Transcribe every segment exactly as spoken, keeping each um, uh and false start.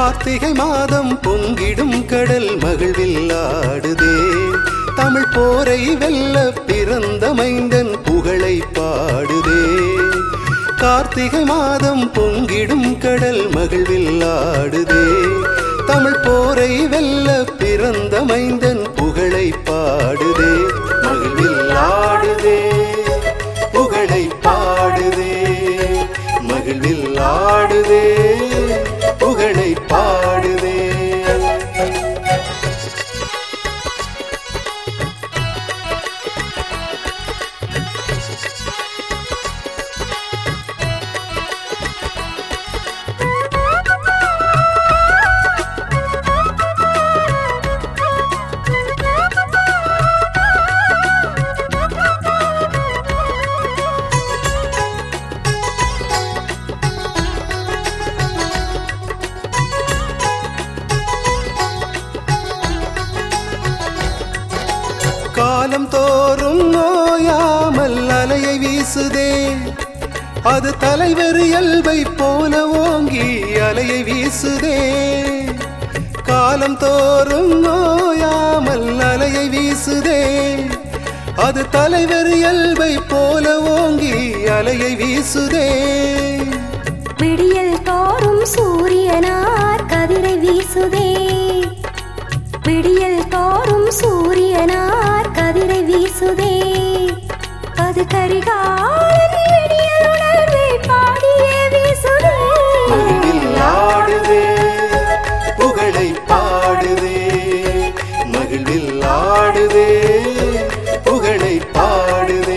கார்த்திகை மாதம் பொங்கிடும் கடல் மகிழ்வில் ஆடுதே. தமிழ் போரை வெல்ல பிறந்த மைந்தன் புகழை பாடுதே. கார்த்திகை மாதம் பொங்கிடும் கடல் மகிழ்வில் ஆடுதே. தமிழ் போரை வெல்ல பிறந்த மைந்தன் புகழை பாடுதே. மகிழ்வில் ஆடுதே, புகழை பாடுதே. மகிழ்வில் ஆடுதே, புகழை பாடுதே. காலம் தோறும் நோயாமல் அலையை வீசுதே. அது தலைவர் இயல்பை போல ஓங்கி அலையை வீசுதே. காலம் தோறும் நோயாமல் அலையை வீசுதே. அது தலைவர் இயல்பை போல ஓங்கி அலையை வீசுதே. விடியல் தோறும் சூரியனார் கதிரை வீசுதே. விடியல் தோறும் சூரியனார் கதிரை வீசுதே. அது கரிகாலன் விடியல் உணர்வை பாடியே வீசுதே. மகிழ்வில் ஆடுதே, புகழை பாடுதே. மகிழ்வில் ஆடுதே, புகழை பாடுதே.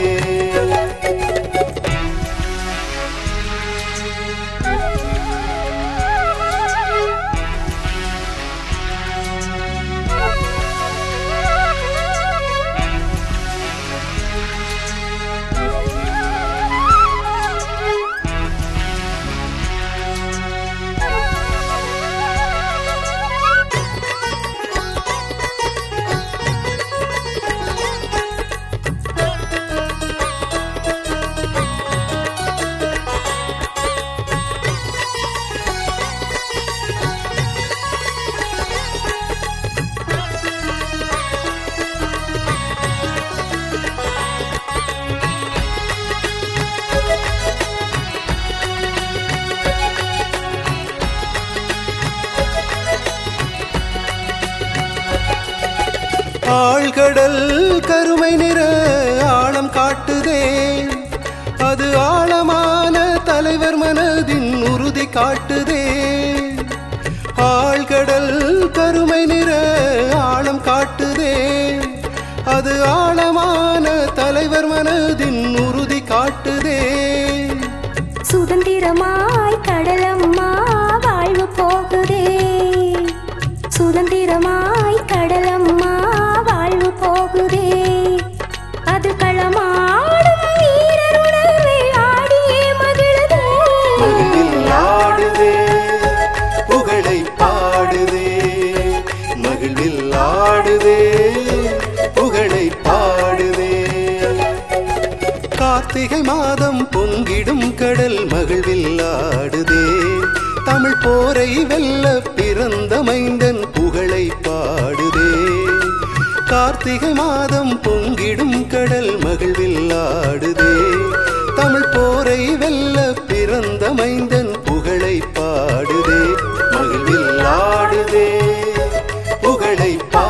ஆழ்கடல் கருமை நிற ஆழம் காட்டுதே. அது ஆழமான தலைவர் மனதின் உறுதி காட்டுதே. ஆழ்கடல் கருமை நிற ஆழம் காட்டுதே. அது ஆழமான தலைவர் மனதின் உறுதி காட்டுதே. சுதந்திரமாய் கடலம்மா வாழ்வு போகுதே. சுதந்திரமாய் கடலம்மா வாழ்வு போகுதே. அது களமாடும் வீரர் உணர்வை ஆடியே மகிழுதே. மகிழ்வில் ஆடுதே, புகழை பாடுதே. மகிழ்வில் ஆடுதே, புகழை பாடுதே. கார்த்திகை மாதம் பொங்கிடும் கடல் மகிழ்வில் ஆடுதே. தமிழ் போரை வெல்ல பிறந்த மைந்தன் புகழை பாடுதே. கார்த்திகை மாதம் பொங்கிடும் கடல் மகிழ்வில் ஆடுதே. தமிழ் போரை வெல்ல பிறந்த மைந்தன் புகழை பாடுதே. மகிழ்வில் ஆடுதே, புகழை பாடுதே.